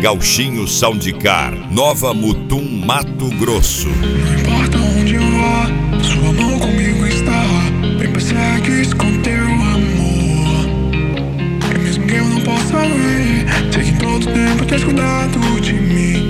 Gauchinho Soundcar, Nova Mutum, Mato Grosso. Não importa onde eu vá, sua mão comigo está. Me persegues com teu amor. E mesmo que eu não possa ver, sei que em todo tempo tens cuidado de mim.